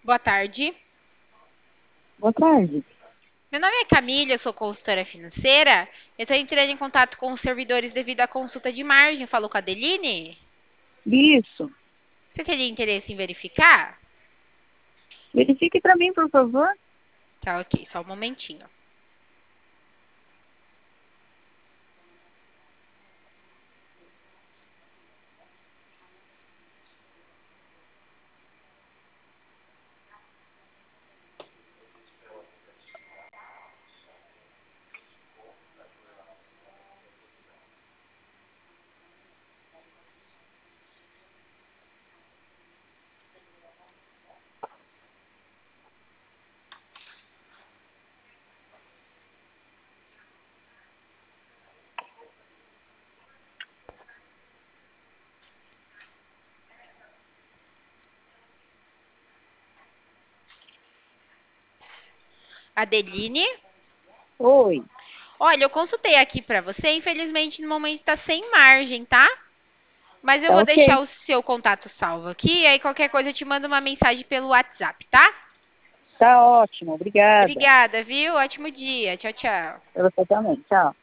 Boa tarde. Boa tarde. Meu nome é Camila, eu sou consultora financeira. Eu estou entrando em contato com os servidores devido à consulta de margem. Falou com a Adeline? Isso. Você teria interesse em verificar? Verifique para mim, por favor. Tá, ok, só um momentinho. Adeline? Oi. Olha, eu consultei aqui para você. Infelizmente, no momento está sem margem, tá? Mas eu Tá vou deixar ok. o seu contato salvo aqui. Aí qualquer coisa eu te mando uma mensagem pelo WhatsApp, tá? Tá ótimo. Obrigada. Obrigada, viu? Ótimo dia. Tchau, tchau. Pra você também. Tchau.